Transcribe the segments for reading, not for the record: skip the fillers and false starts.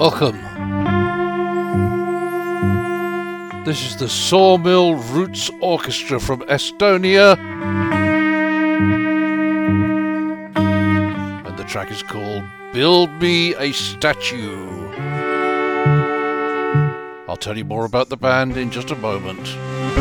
Welcome. This is the Sawmill Roots Orchestra from Estonia. And the track is called Build Me a Statue. I'll tell you more about the band in just a moment.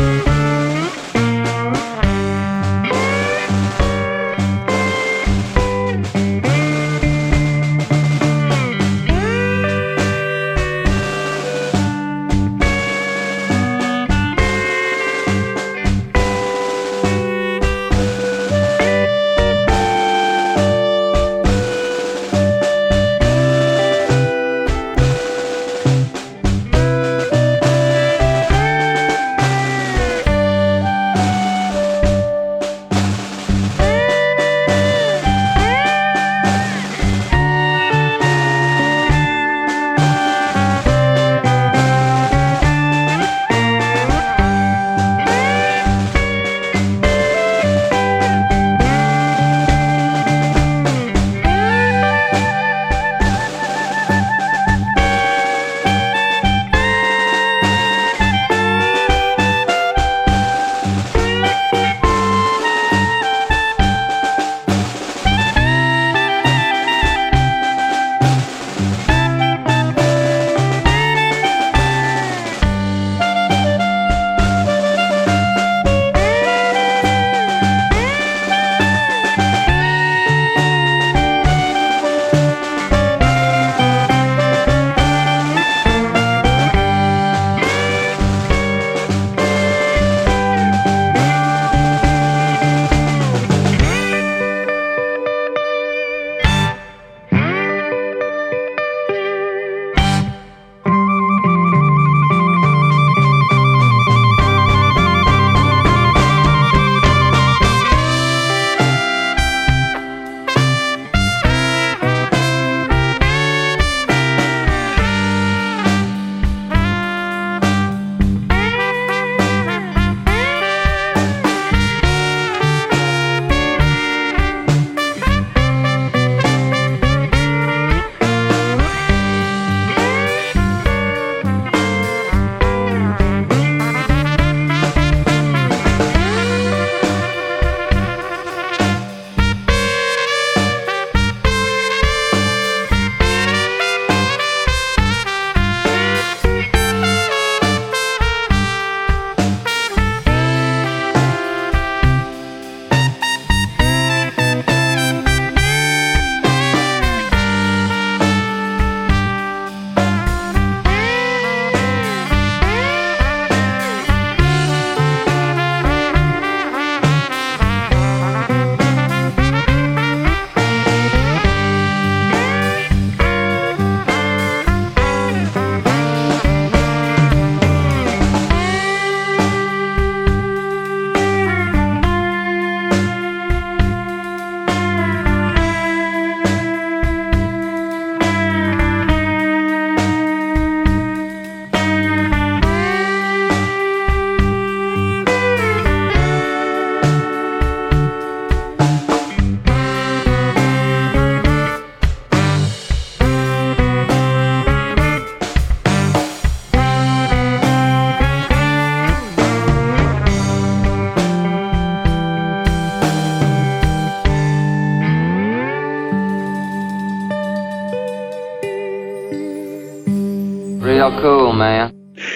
Real cool, man.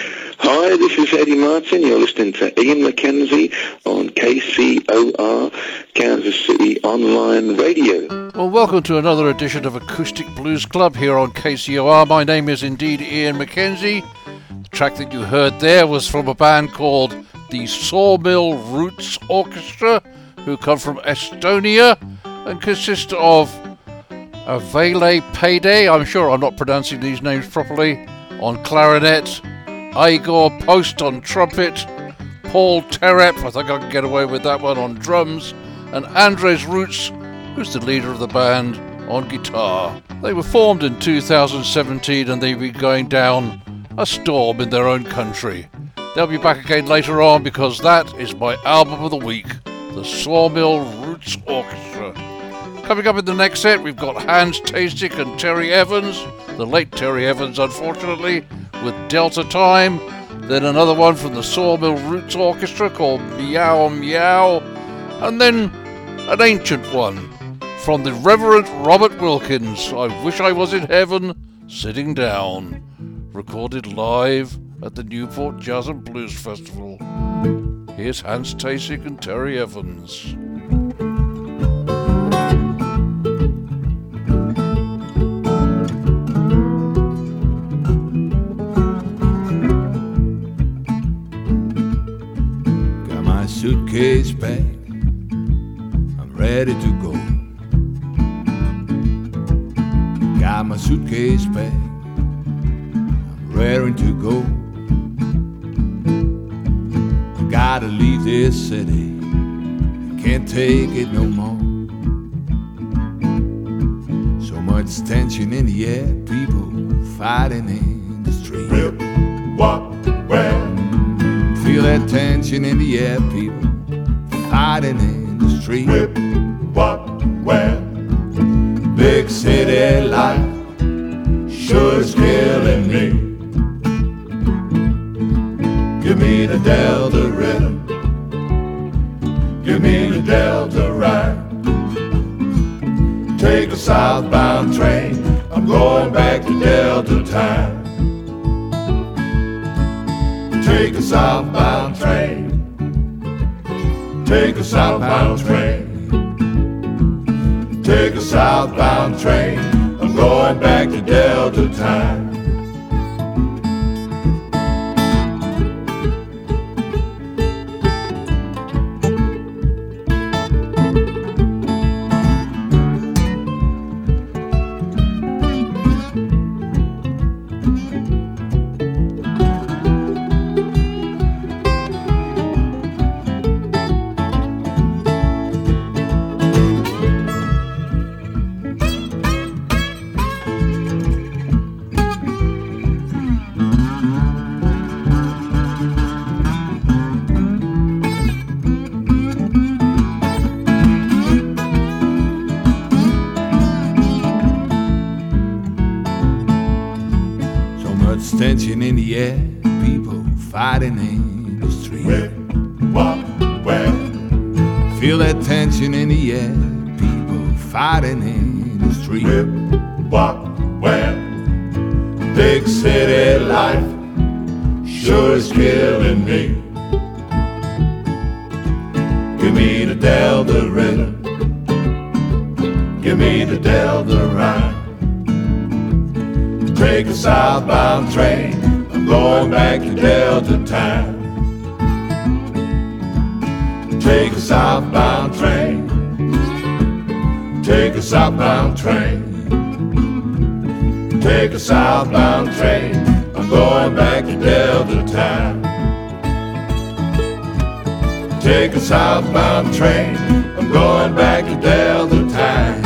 Hi, this is Eddie Martin. You're listening to Ian McKenzie on KCOR, Kansas City Online Radio. Well, welcome to another edition of Acoustic Blues Club here on KCOR. My name is indeed Ian McKenzie. The track that you heard there was from a band called the Sawmill Roots Orchestra, who come from Estonia and consist of Vele Payday, I'm sure I'm not pronouncing these names properly, on clarinet, Igor Post on trumpet, Paul Terep, I think I can get away with that one, on drums, and Andres Roots, who's the leader of the band, on guitar. They were formed in 2017 and they've been going down a storm in their own country. They'll be back again later on because that is my album of the week, the Sawmill Roots Orchestra. Coming up in the next set, we've got Hans Tasic and Terry Evans, the late Terry Evans, unfortunately, with Delta Time. Then another one from the Sawmill Roots Orchestra called Meow Meow. And then an ancient one from the Reverend Robert Wilkins, I Wish I Was in Heaven, Sitting Down, recorded live at the Newport Jazz and Blues Festival. Here's Hans Tasic and Terry Evans. Got my suitcase packed, I'm ready to go. Got my suitcase packed, I'm raring to go. I gotta leave this city, I can't take it no more. So much tension in the air, people fighting in the street. Rip, walk, well. Feel that tension in the air, people fighting in the street. Rip, walk, well. Big city life sure is killing me. Give me the Delta rhythm, give me the Delta ride. Take a southbound train, I'm going back to Delta time. Take a southbound train, take a southbound train. Take a southbound train, I'm going back to Delta time. Tension in the air, people fighting in the street. Rip, walk, well. Feel that tension in the air, people fighting in the street. Rip, walk, well. Big city life sure is killing me. Give me the Delta rhythm, give me the Delta rhyme. Take a southbound train, I'm going back to Delta time. Take a southbound train, take a southbound train. Take a southbound train, I'm going back to Delta time. Take a southbound train, I'm going back to Delta time.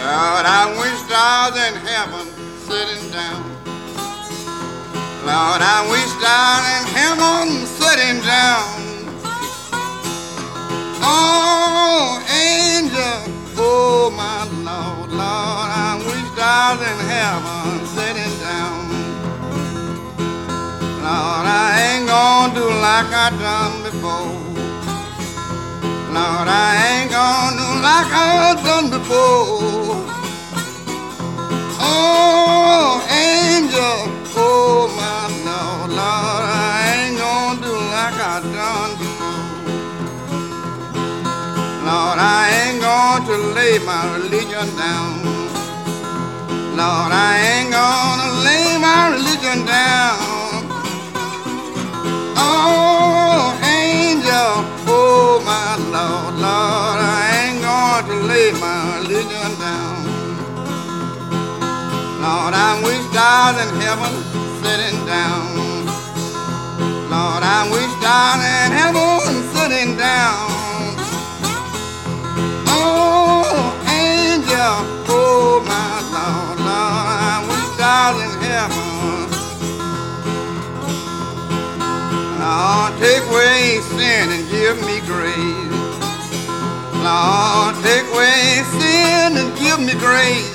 Lord, I wish I was in heaven sitting down. Lord, I wish I was in heaven sitting down. Oh, angel, oh my Lord, Lord, I wish I was in heaven sitting down. Lord, I ain't gonna do like I done before. Lord, I ain't gonna do like I done before. Oh, angel, oh my Lord, Lord, I ain't gonna do like I done before. Lord, I ain't going to lay my religion down. Lord, I ain't gonna lay my religion down. Oh, angel, oh my Lord, Lord, I ain't going to lay my religion down. Lord, I wish I was in heaven sitting down. Lord, I wish I was in heaven sitting down. Oh, angel, oh my Lord, Lord, I wish I was in heaven. Lord, take away sin and give me grace. Lord, take away sin and give me grace.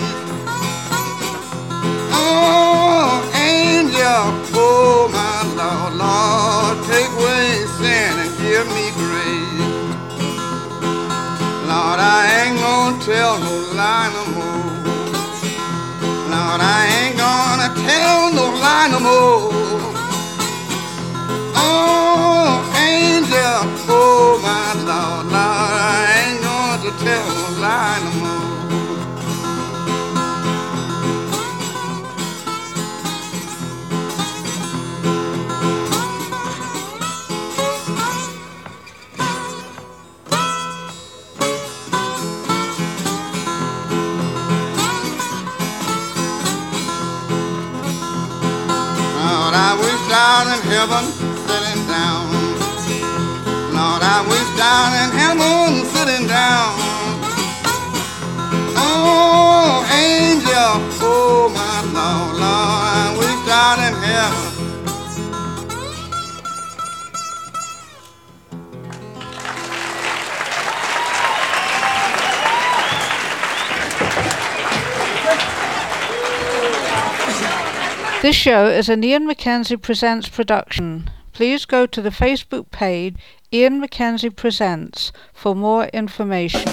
Oh, angel, oh my Lord, Lord, take away sin and give me grace. Lord, I ain't gonna tell no lie no more. Lord, I ain't gonna tell no lie no more. Oh, angel, oh my Lord, Lord, I ain't gonna tell no lie no more. Lord, I wish I was in heaven sitting down. Lord, I wish I was in heaven sitting down. Oh, angel, oh my Lord, Lord, I wish I was in heaven. This show is an Ian McKenzie Presents production. Please go to the Facebook page Ian McKenzie Presents for more information.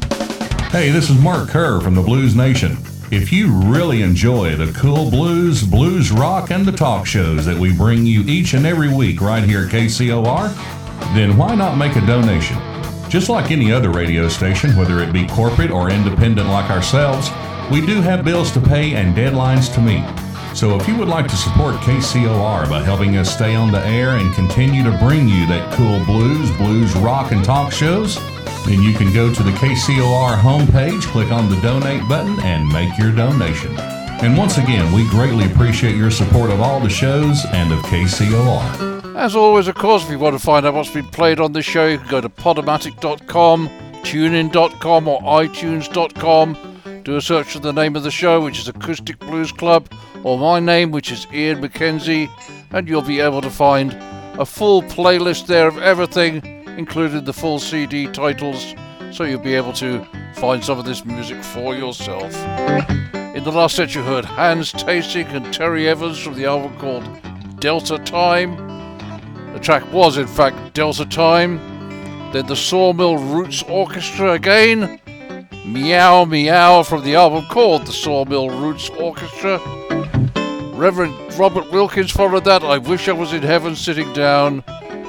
Hey, this is Mark Kerr from the Blues Nation. If you really enjoy the cool blues, blues rock, and the talk shows that we bring you each and every week right here at KCOR, then why not make a donation? Just like any other radio station, whether it be corporate or independent like ourselves, we do have bills to pay and deadlines to meet. So if you would like to support KCOR by helping us stay on the air and continue to bring you that cool blues, blues rock, and talk shows, then you can go to the KCOR homepage, click on the donate button, and make your donation. And once again, we greatly appreciate your support of all the shows and of KCOR. As always, of course, if you want to find out what's been played on the show, you can go to podomatic.com, tunein.com, or itunes.com. Do a search for the name of the show, which is Acoustic Blues Club, or my name, which is Ian McKenzie, and you'll be able to find a full playlist there of everything, including the full CD titles, so you'll be able to find some of this music for yourself. In the last set you heard Hans Tasik and Terry Evans from the album called Delta Time. The track was in fact Delta Time. Then the Sawmill Roots Orchestra again, Meow Meow from the album called the Sawmill Roots Orchestra. Reverend Robert Wilkins followed that, I Wish I Was in Heaven Sitting Down,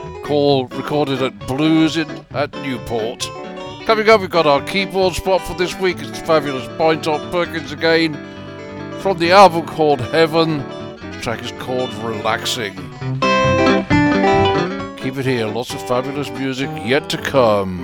recorded at Blues at Newport. Coming up, we've got our keyboard spot for this week. It's the fabulous Bynton Perkins again, from the album called Heaven. The track is called Relaxing. Keep it here, lots of fabulous music yet to come.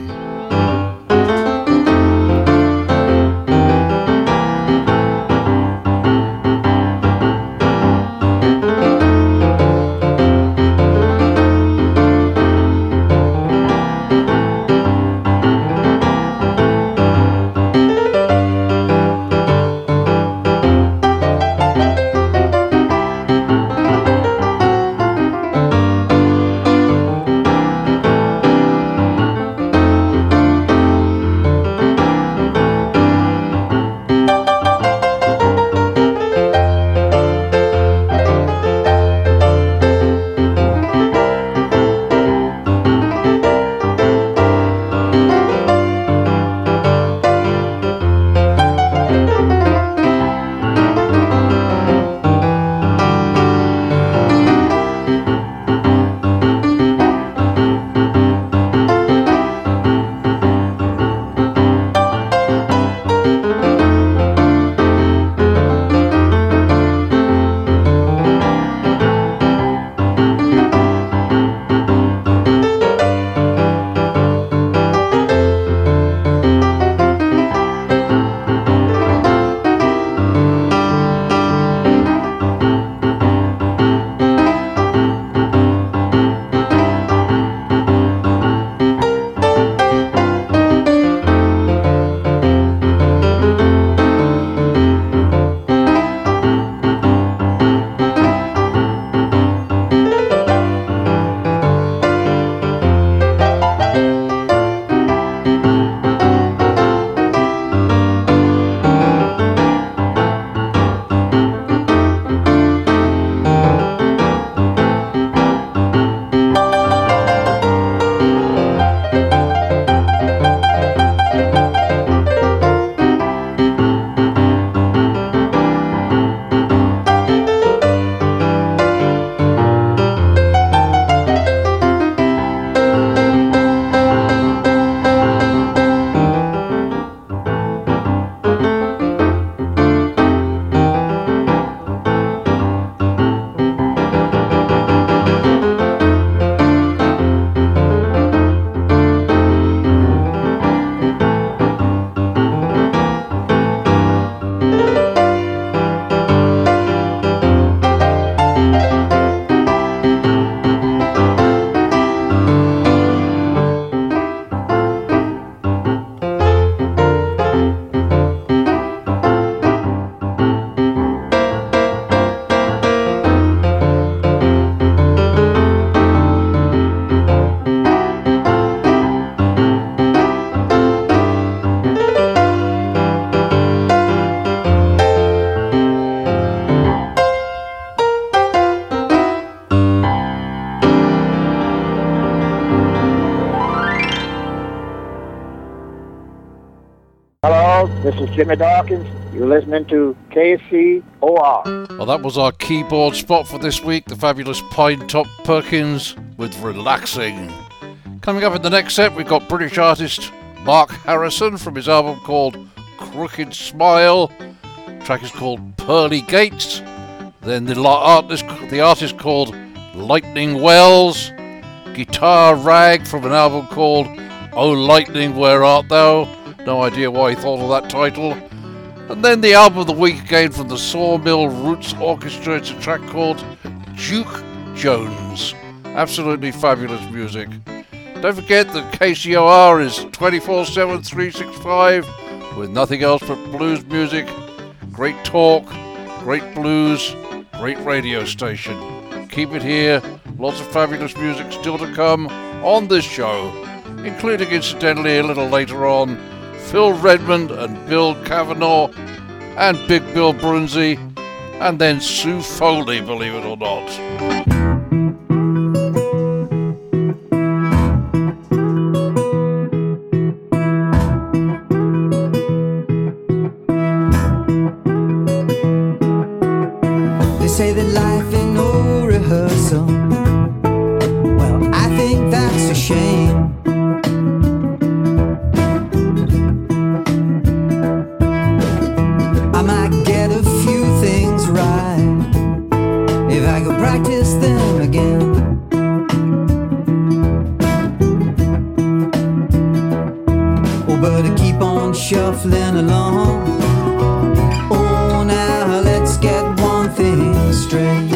Hello, this is Jimmy Dawkins. You're listening to KCOR. Well, that was our keyboard spot for this week, the fabulous Pine Top Perkins with Relaxing. Coming up in the next set, we've got British artist Mark Harrison from his album called Crooked Smile. The track is called Pearly Gates. Then the artist called Lightning Wells. Guitar Rag from an album called Oh Lightning, Where Art Thou? No idea why he thought of that title. And then the album of the week again from the Sawmill Roots Orchestra. It's a track called Duke Jones. Absolutely fabulous music. Don't forget that KCOR is 24/7, 365 with nothing else but blues music. Great talk, great blues, great radio station. Keep it here. Lots of fabulous music still to come on this show, including incidentally a little later on Phil Redmond and Bill Cavanaugh and Big Bill Brunzi, and then Sue Foley, believe it or not. They say that life ain't no rehearsal. Well, I think that's a shame. I might get a few things right if I could practice them again. Oh, but I keep on shuffling along. Oh, now let's get one thing straight.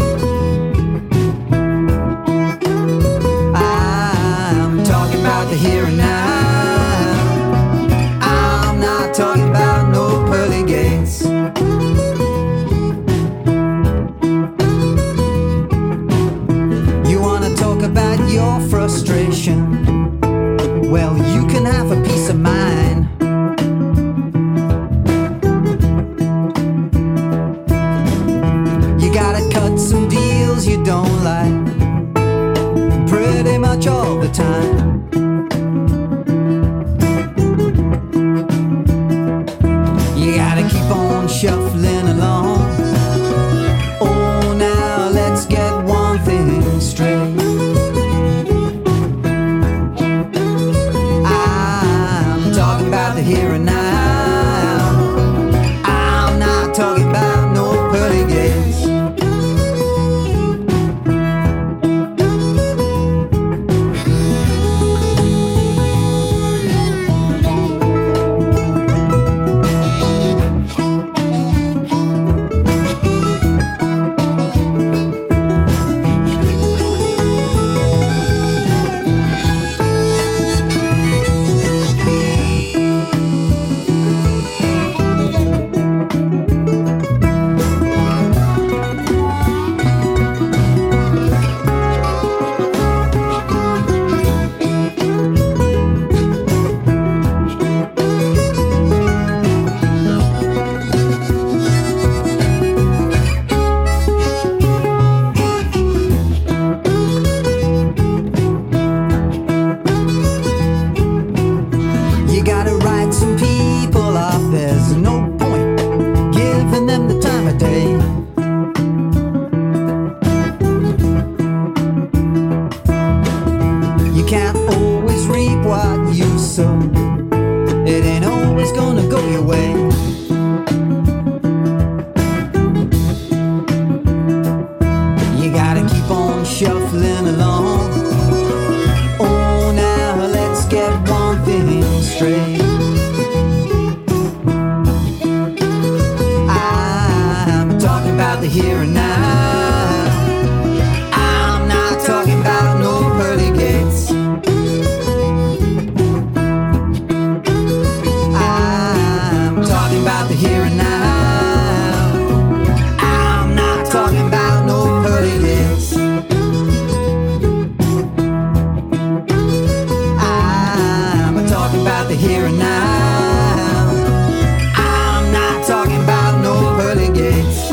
I'm talking about the here and now. I'm not talking about no pearly gates. You wanna talk about your frustration? Well, you can have a piece of mind. You gotta cut some deals you don't like pretty much all the time. You gotta keep on shuffling along. Oh, now let's get one thing straight. I'm talking about the here and now. I'm not talking about no pearly gates. You gotta write some people off. There's no point giving them the time of day. You can't always reap what you sow. It ain't always gonna go your way. You gotta keep on shuffling along. Oh, now let's get one thing straight. I'm talking about the here and now. I'm not talking about no pearly gates. I'm talking about the here and now. I'm not talking about no pearly gates. I'm talking about the here and now. I'm not talking about no pearly gates.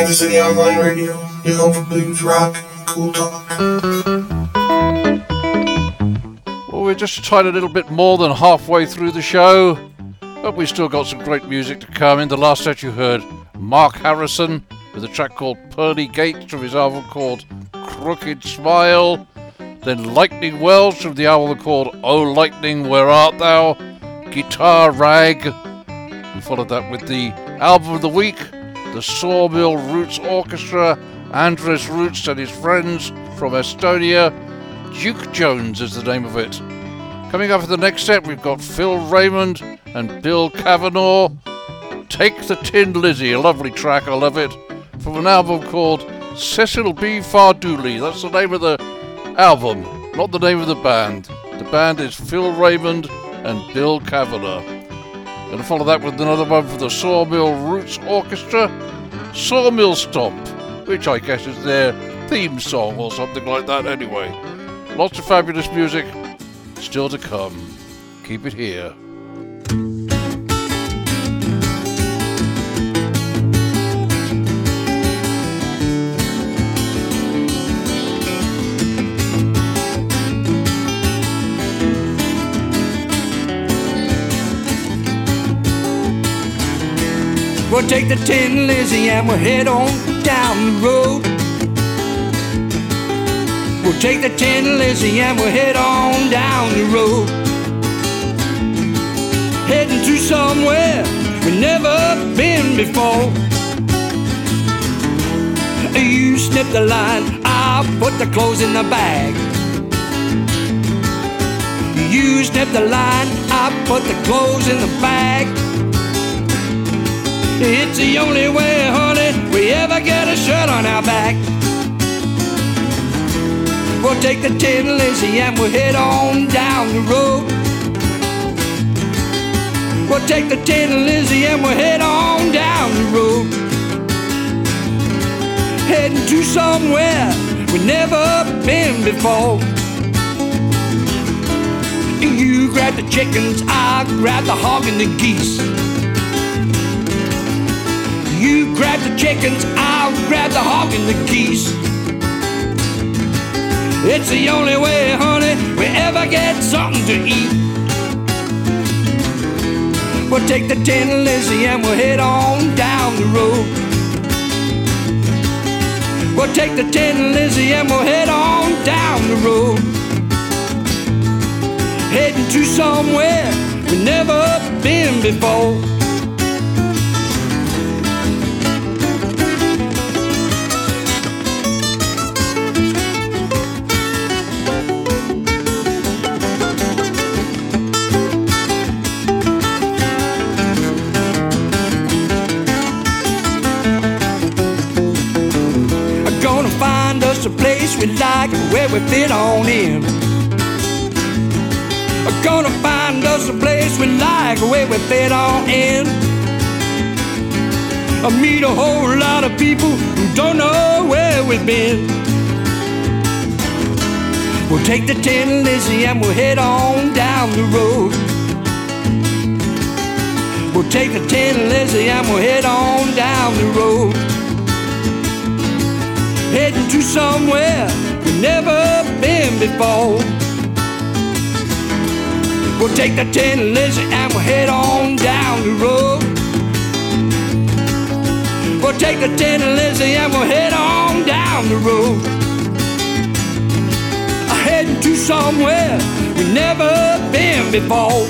Kansas City Online Radio, your home for blues, rock, cool talk. Well, we're just a tiny little bit more than halfway through the show, but we still got some great music to come. In the last set you heard Mark Harrison with a track called Pearly Gates from his album called Crooked Smile. Then Lightning Wells from the album called Oh Lightning, Where Art Thou? Guitar Rag. We followed that with the album of the week, the Sawmill Roots Orchestra, Andres Roots and his friends from Estonia. Duke Jones is the name of it. Coming up in the next set, we've got Phil Raymond and Bill Cavanaugh. Take the Tin Lizzie, a lovely track, I love it, from an album called Cecil B. Fardooley. That's the name of the album, not the name of the band. The band is Phil Raymond and Bill Cavanaugh. Going to follow that with another one for the Sawmill Roots Orchestra, Sawmill Stomp, which I guess is their theme song or something like that anyway. Lots of fabulous music still to come. Keep it here. We'll take the Tin Lizzie and we'll head on down the road. We'll take the Tin Lizzie and we'll head on down the road. Heading to somewhere we've never been before. You snip the line, I'll put the clothes in the bag. You snip the line, I'll put the clothes in the bag. It's the only way, honey, we ever get a shirt on our back. We'll take the Tin Lizzie and we'll head on down the road. We'll take the Tin Lizzie and we'll head on down the road. Heading to somewhere we've never been before. You grab the chickens, I'll grab the hog and the geese. You grab the chickens, I'll grab the hog and the geese. It's the only way, honey, we ever get something to eat. We'll take the Tin Lizzie and we'll head on down the road. We'll take the Tin Lizzie and we'll head on down the road. Heading to somewhere we've never been before. A place we like where we fit on in. We're gonna find us a place we like where we fit on in. I meet a whole lot of people who don't know where we've been. We'll take the Tin Lizzie and we'll head on down the road. We'll take the Tin Lizzie and we'll head on down the road. Heading to somewhere we've never been before. We'll take the Tin Lizzie and we'll head on down the road. We'll take the Tin Lizzie and we'll head on down the road. Heading to somewhere we've never been before.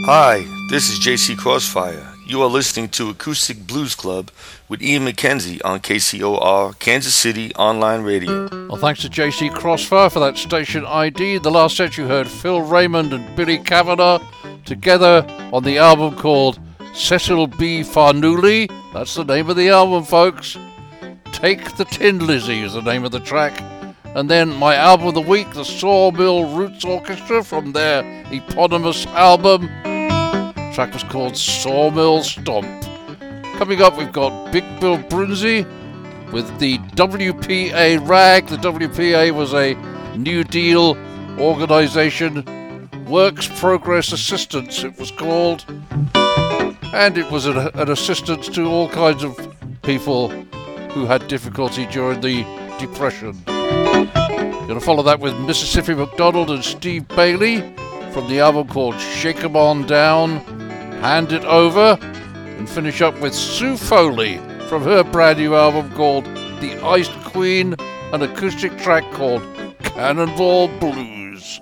Hi, this is JC Crossfire. You are listening to Acoustic Blues Club with Ian McKenzie on KCOR, Kansas City Online Radio. Well, thanks to JC Crossfire for that station ID. The last set you heard Phil Raymond and Billy Kavanagh together on the album called Cecil B. Farnooly. That's the name of the album, folks. Take the Tin Lizzie is the name of the track. And then my album of the week, the Sawmill Roots Orchestra from their eponymous album. The track was called Sawmill Stomp. Coming up, we've got Big Bill Brunzi with the WPA RAG. The WPA was a New Deal organization, Works Progress Assistance it was called. And it was an assistance to all kinds of people who had difficulty during the Depression. Going to follow that with Mississippi McDonald and Steve Bailey from the album called Shake 'Em On Down, Hand It Over, and finish up with Sue Foley from her brand new album called The Iced Queen, an acoustic track called Cannonball Blues.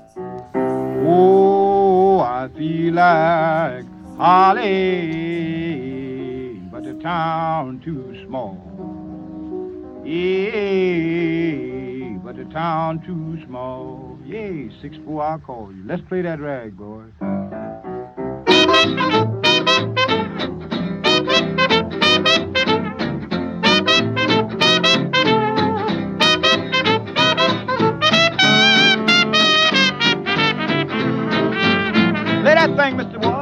Oh, I feel like Holly, but the town too small. Yeah, but the town too small. Yeah, 6-4, I'll call you. Let's play that rag, boys. Play that thing, Mr. Ward.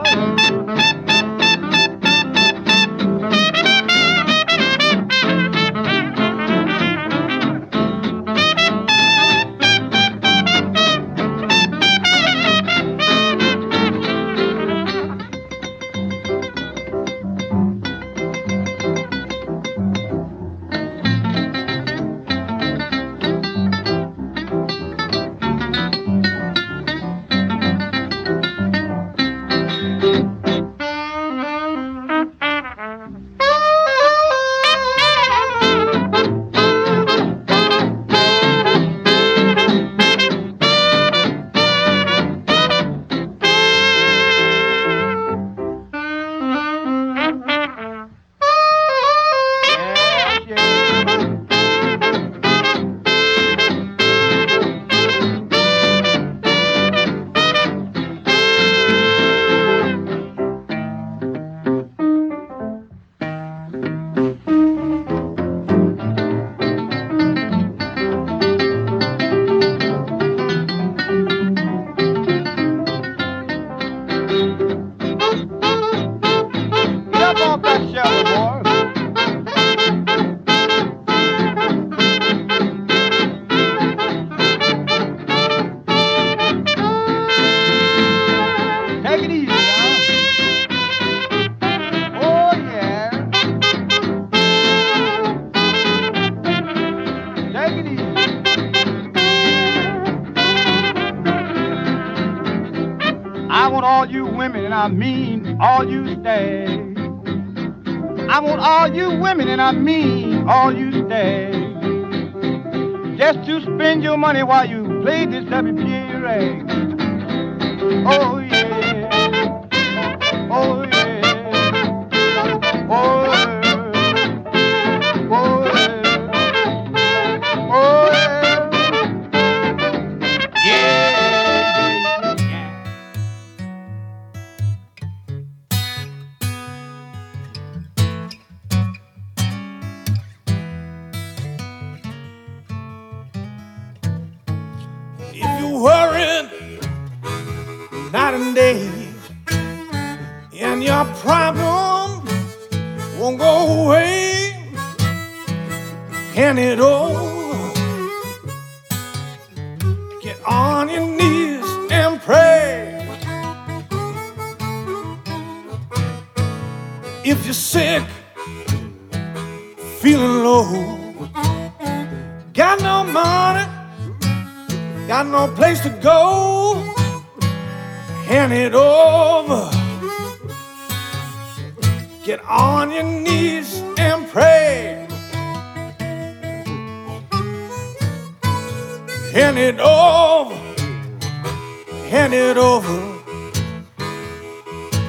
I mean all you stay. I want all you women, and I mean all you stay. Just to spend your money while you play this WPA rag. Oh yeah, oh yeah, oh yeah, oh yeah, oh yeah, yeah. Night and day, and your problem won't go away. Hand it over, get on your knees and pray. If you're sick, feeling low, got no money, got no place to go, hand it over, get on your knees and pray. Hand it over, hand it over.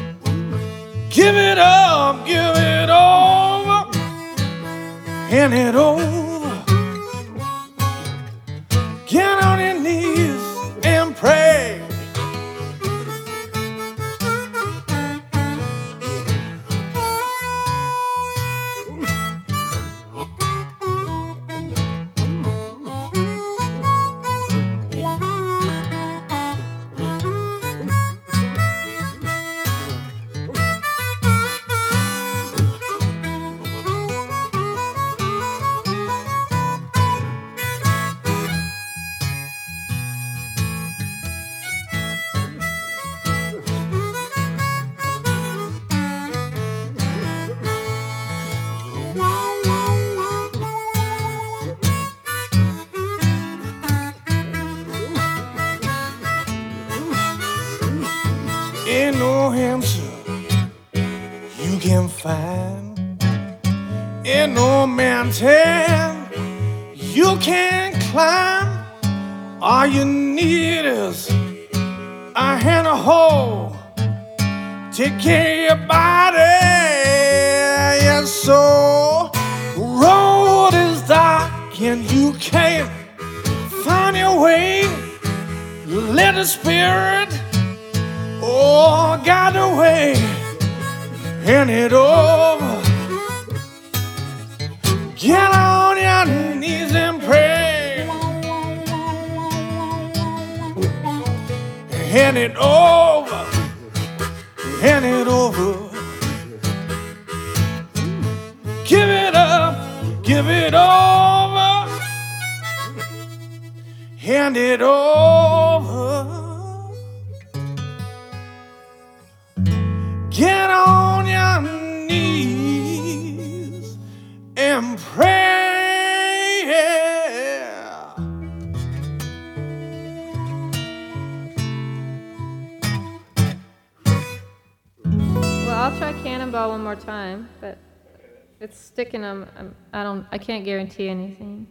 Give it up, give it over, hand it over. Get on your knees and pray. Ain't no answer you can find, ain't no mountain you can climb. All you need is a hand to hold, take care of your body. Yes, so road is dark and you can't find your way. Let the spirit guide the way, hand it over. Get on your knees and pray. Hand it over, hand it over. Give it up, give it over. Hand it over. Get on your knees and pray. Well, I'll try Cannonball one more time, but it's sticking. I can't guarantee anything.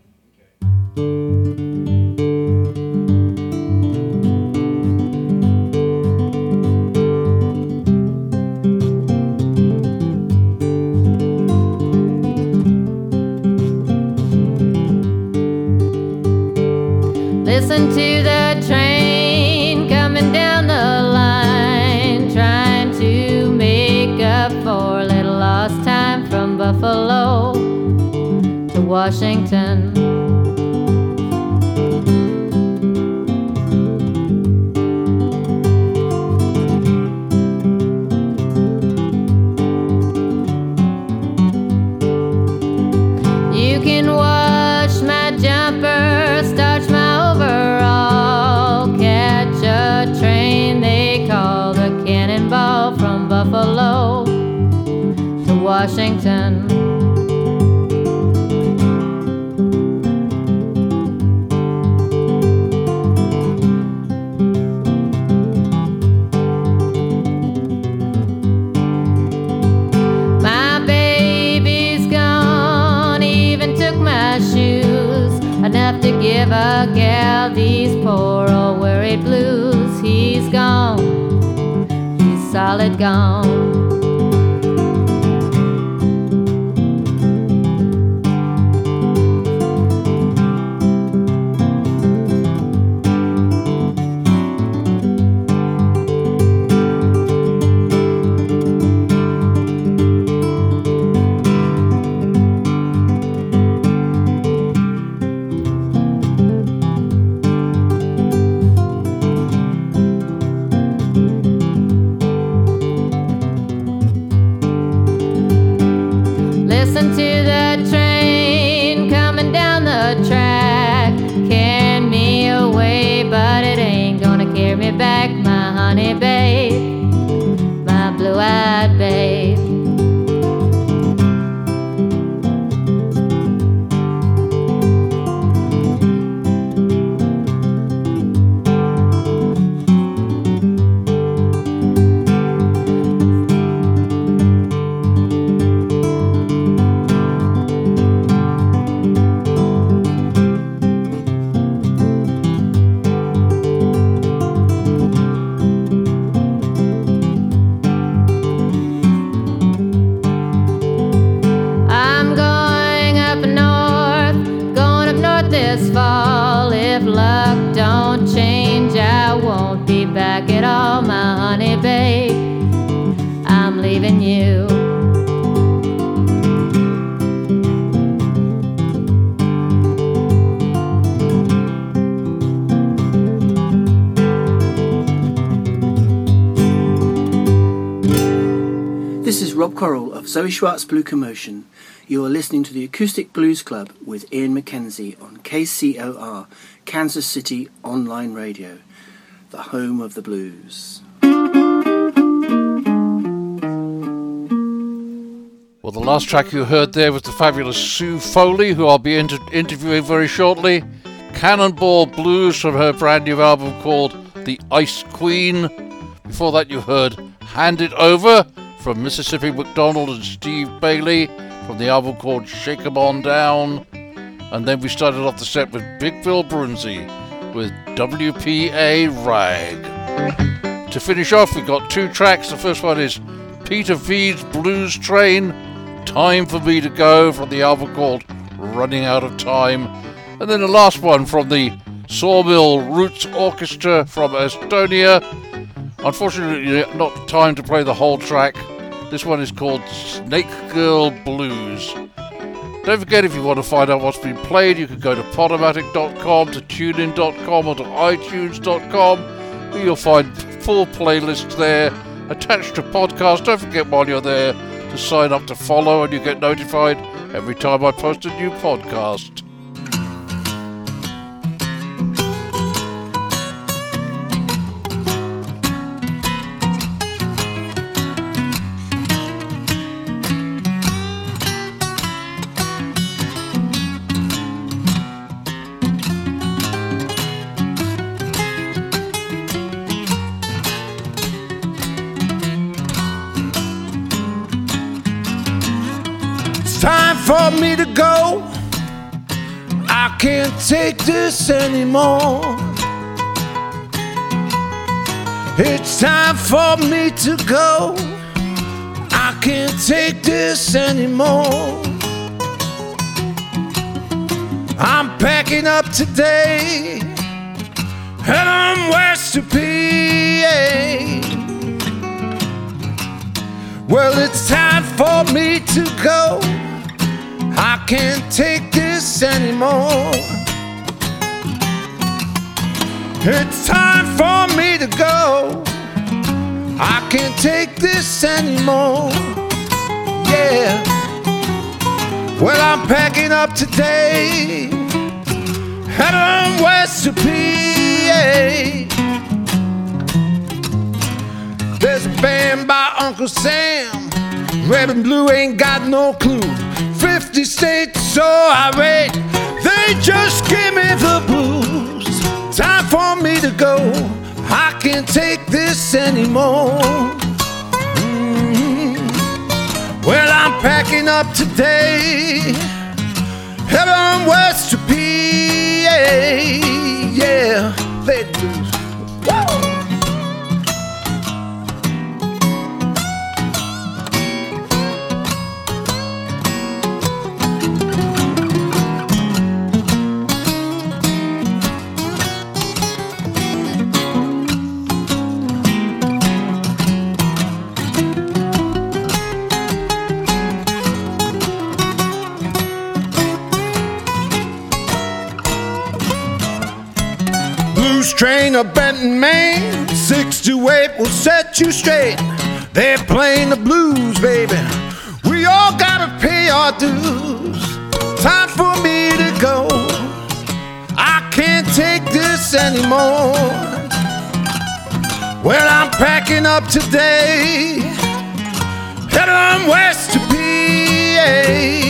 Listen to the train coming down the line, trying to make up for a little lost time from Buffalo to Washington. You can wash my jumper, starch my overall, catch a train they call the Cannonball from Buffalo to Washington. My baby's gone, even took my shoes, enough to give a gal these poor old worried blues. He's gone, he's solid gone. Listen to the train coming down the track, carrying me away, but it ain't gonna carry me back, my honey babe, my blue-eyed babe. Bob Correll of Zoe Schwartz Blue Commotion. You are listening to the Acoustic Blues Club with Ian McKenzie on KCOR, Kansas City Online Radio, the home of the blues. Well, the last track you heard there was the fabulous Sue Foley, who I'll be interviewing very shortly. Cannonball Blues from her brand new album called The Ice Queen. Before that you heard Hand It Over from Mississippi McDonald and Steve Bailey from the album called Shake 'Em On Down. And then we started off the set with Big Bill Brunzi with WPA Rag. To finish off, we got two tracks. The first one is Peter V's Blues Train, Time for Me to Go from the album called Running Out of Time. And then the last one from the Sawmill Roots Orchestra from Estonia. Unfortunately, not time to play the whole track. This one is called Snake Girl Blues. Don't forget, if you want to find out what's been played, you can go to Podomatic.com, to TuneIn.com, or to iTunes.com, where you'll find full playlists there attached to podcasts. Don't forget, while you're there, to sign up to follow, and you get notified every time I post a new podcast. Time for me to go. I can't take this anymore. It's time for me to go. I can't take this anymore. I'm packing up today, and I'm west of PA. Well, it's time for me to go. I can't take this anymore. It's time for me to go. I can't take this anymore. Yeah. Well, I'm packing up today, heading west to PA. There's a band by Uncle Sam. Red and blue ain't got no clue. 50 states so irate, they just give me the blues. Time for me to go. I can't take this anymore. Well, I'm packing up today, heading west to PA. Yeah, they blues. Woo! Train of Benton, Maine, 6 to 8 will set you straight. They're playing the blues, baby. We all gotta pay our dues. Time for me to go. I can't take this anymore. Well, I'm packing up today, heading west to PA.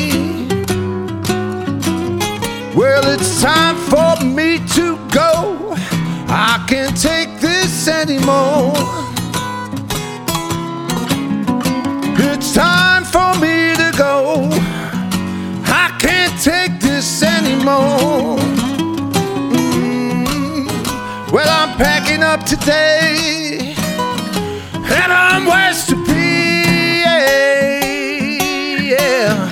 Well, it's time for me to go. I can't take this anymore. It's time for me to go. I can't take this anymore. Well, I'm packing up today, and I'm west to PA. Yeah.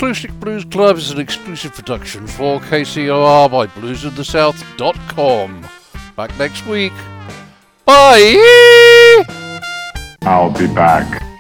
Acoustic Blues Club is an exclusive production for KCOR by bluesinthesouth.com. Back next week. Bye! I'll be back.